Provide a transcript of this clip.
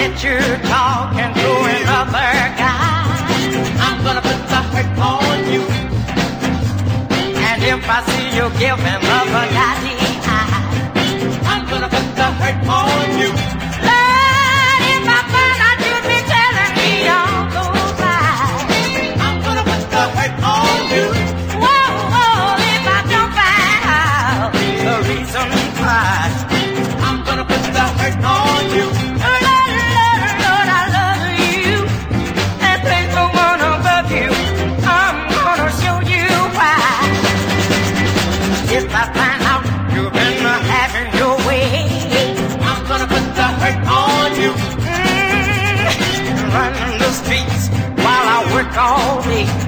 get you talking to another guy, I'm gonna put the hurt on you. And if I see you giving another guy the eye, I'm gonna put the hurt on you. Lord, if I find out you've been telling me all those lies, I'm gonna put the hurt on you. Whoa, whoa, if I don't find out the reason why, I'm gonna put the hurt on you. Lord, I love you, and things don't wanna above you. I'm gonna show you why. If I find out you've been having your way, I'm gonna put the hurt on you. Running the streets while I work all day.